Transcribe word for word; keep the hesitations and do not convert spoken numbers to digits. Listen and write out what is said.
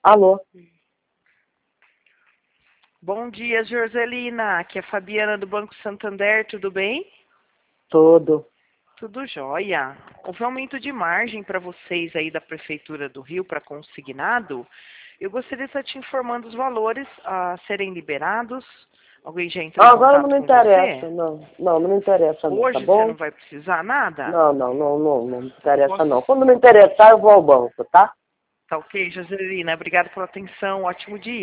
Alô? Bom dia, Jorzelina. Aqui é a Fabiana do Banco Santander, tudo bem? Tudo. Tudo jóia. Houve aumento de margem para vocês aí da Prefeitura do Rio para consignado. Eu gostaria de estar te informando os valores a serem liberados. Alguém já entrou Ah, em agora contato não me com interessa, você? não. Não, não me interessa não, tá Hoje você bom? não vai precisar nada? Não, não, não, não, não me interessa Posso... não. Quando me interessar, eu vou ao banco, tá? Tá ok, Jorzelina. Obrigada pela atenção. Ótimo dia.